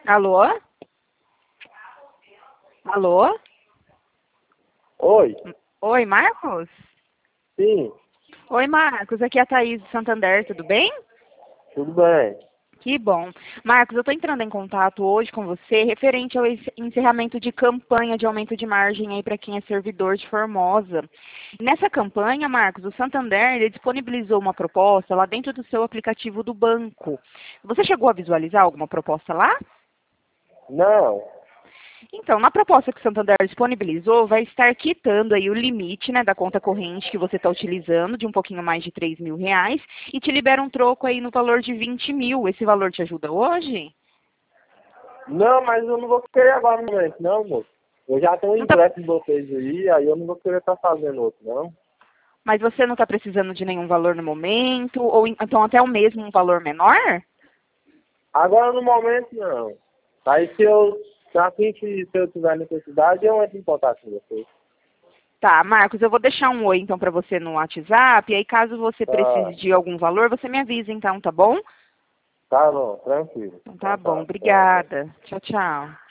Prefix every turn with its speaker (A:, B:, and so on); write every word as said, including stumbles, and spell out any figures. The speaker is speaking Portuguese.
A: Alô? Alô?
B: Oi,
A: Oi, Marcos?
B: sim,
A: Oi, Marcos. Aqui é a Thaís de Santander, tudo bem?
B: tudo bem.
A: Que bom. Marcos, eu estou entrando em contato hoje com você referente ao ence- encerramento de campanha de aumento de margem aí para quem é servidor de Formosa. Nessa campanha, Marcos, o Santander ele disponibilizou uma proposta lá dentro do seu aplicativo do banco. Você chegou a visualizar alguma proposta lá?
B: Não,
A: Então, na proposta que o Santander disponibilizou, vai estar quitando aí o limite, né, da conta corrente que você está utilizando, de um pouquinho mais de três mil reais, e te libera um troco aí no valor de vinte mil. Esse valor te ajuda hoje?
B: não, mas eu não vou querer agora no momento, não, moço. Eu já tenho um
A: Não tá-
B: ingresso de vocês aí, aí eu não vou querer estar fazendo outro, não.
A: mas você não está precisando de nenhum valor no momento, ou em- então até o mesmo um valor menor?
B: Agora no momento, não. Aí se eu, assim que se eu tiver necessidade, eu entro em contato com vocês.
A: Tá, Marcos, eu vou deixar um oi então para você no WhatsApp, e aí caso você precise
B: Tá,
A: de algum valor, você me avisa então, tá bom?
B: tá bom, tranquilo.
A: Então tá
B: Então
A: bom,
B: tá, tá, tá.
A: obrigada. Tchau, tchau.